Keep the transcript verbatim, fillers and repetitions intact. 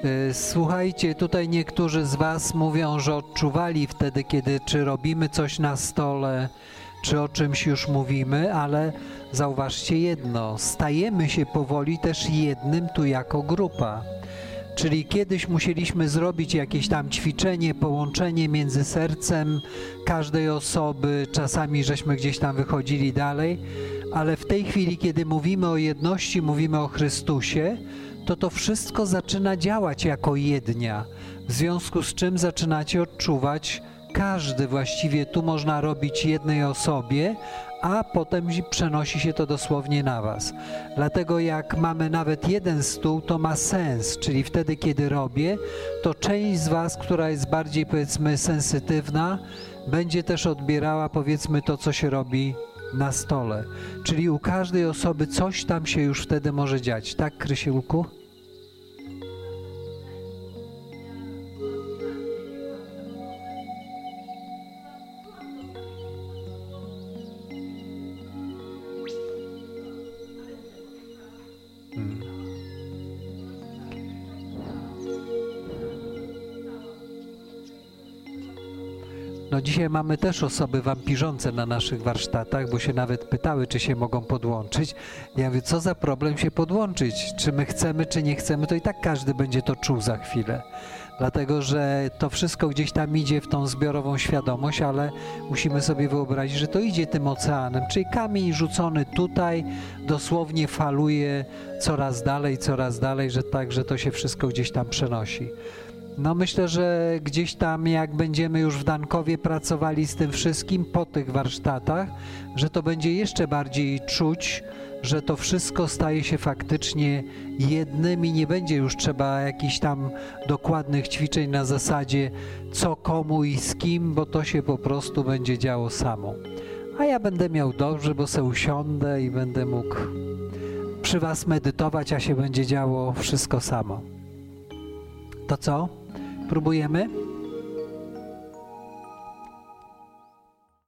Słuchajcie, tutaj niektórzy z was mówią, że odczuwali wtedy, kiedy czy robimy coś na stole, czy o czymś już mówimy, ale zauważcie jedno, stajemy się powoli też jednym tu jako grupa. Czyli kiedyś musieliśmy zrobić jakieś tam ćwiczenie, połączenie między sercem każdej osoby, czasami żeśmy gdzieś tam wychodzili dalej, ale w tej chwili, kiedy mówimy o jedności, mówimy o Chrystusie, to to wszystko zaczyna działać jako jednia, w związku z czym zaczynacie odczuwać, każdy właściwie tu można robić jednej osobie, a potem przenosi się to dosłownie na was. Dlatego jak mamy nawet jeden stół, to ma sens, czyli wtedy, kiedy robię, to część z was, która jest bardziej, powiedzmy, sensytywna, będzie też odbierała, powiedzmy, to, co się robi na stole. Czyli u każdej osoby coś tam się już wtedy może dziać. Tak, Krysiulku? Hmm. No dzisiaj mamy też osoby wampirzące na naszych warsztatach, bo się nawet pytały, czy się mogą podłączyć. Ja mówię, co za problem się podłączyć? Czy my chcemy, czy nie chcemy, to i tak każdy będzie to czuł za chwilę. Dlatego, że to wszystko gdzieś tam idzie w tą zbiorową świadomość, ale musimy sobie wyobrazić, że to idzie tym oceanem, czyli kamień rzucony tutaj dosłownie faluje coraz dalej, coraz dalej, że tak, że to się wszystko gdzieś tam przenosi. No myślę, że gdzieś tam jak będziemy już w Dankowie pracowali z tym wszystkim po tych warsztatach, że to będzie jeszcze bardziej czuć, że to wszystko staje się faktycznie jednym i nie będzie już trzeba jakichś tam dokładnych ćwiczeń na zasadzie co komu i z kim, bo to się po prostu będzie działo samo. A ja będę miał dobrze, bo se usiądę i będę mógł przy was medytować, a się będzie działo wszystko samo. To co? Próbujemy?